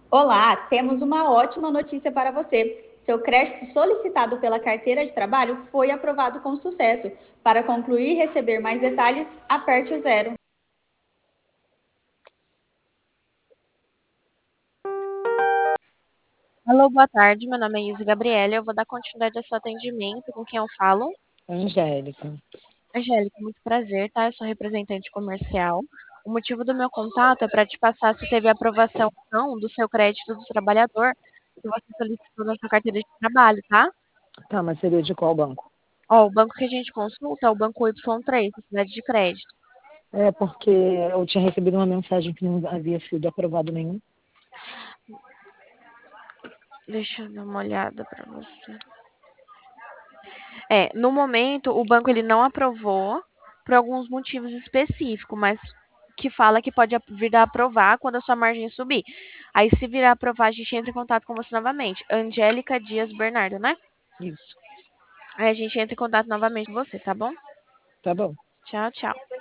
Olá, temos uma ótima notícia para você. Seu crédito solicitado pela carteira de trabalho foi aprovado com sucesso. Para concluir e receber mais detalhes, aperte o zero. Alô, boa tarde. Meu nome é Isa Gabriela. Eu vou dar continuidade ao seu atendimento. Com quem eu falo? Angélica. Angélica, muito prazer, tá? Eu sou representante comercial. O motivo do meu contato é para te passar se teve aprovação ou não do seu crédito do trabalhador que você solicitou na sua carteira de trabalho, tá? Tá, mas seria de qual banco? Ó, o banco que a gente consulta é o Banco Y3, da Cidade de Crédito. É porque eu tinha recebido uma mensagem que não havia sido aprovado nenhum. Deixa eu dar uma olhada para você. No momento, o banco ele não aprovou por alguns motivos específicos, mas que fala que pode vir a aprovar quando a sua margem subir. Aí, se virar a aprovar, a gente entra em contato com você novamente. Angélica Dias Bernardo, né? Isso. Aí a gente entra em contato novamente com você, tá bom? Tá bom. Tchau, tchau.